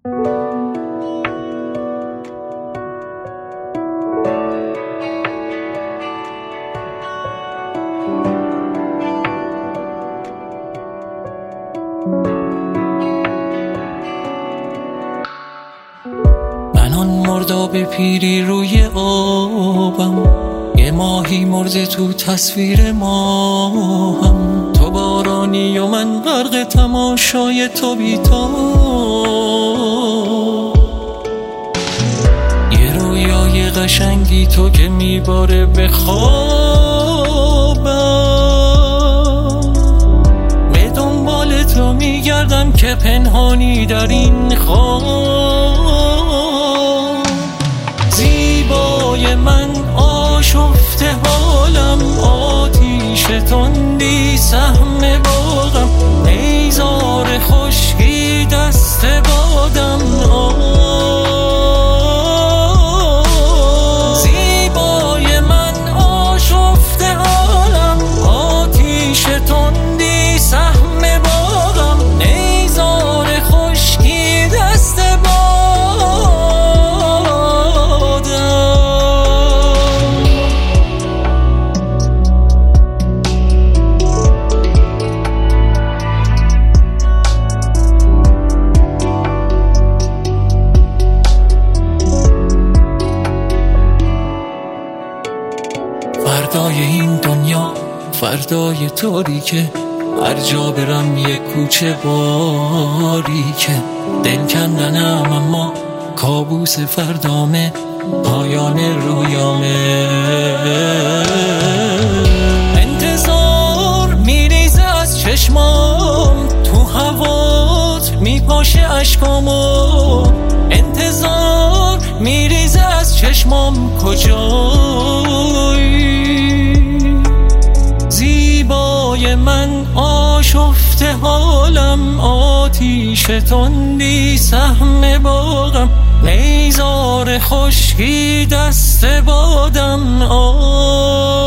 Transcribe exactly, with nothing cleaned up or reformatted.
من آن مرداب پیری روی آبم، یه ماهی مرده تو تصویر ماهم. تو بارانی و من غرق تماشای تو بی‌تا. یه رویای قشنگی تو که میباره به خوابم. به دنبال تو میگردم که پنهانی در این خواب. زیبای من آشفته حالم، آتیش تندی سهم باغم، نیزار خشکی دست بادم. زیبای من آشفته حالم، آتیش تندی سهم باغم، نیزار خشکی دست فردای این دنیا، فردای تاریکه، هر جا برم یک کوچه باریکه. دل کندنم اما کابوس فردامه، پایان رویامه. انتظار میریزه از چشمام، تو هوات میپاشه اشکامو. انتظار میریزه از چشمام، کجایی؟ زیبای من آشفته حالم، آتیش تندی سهم باغم، نیزار خشکی دست بادم. آه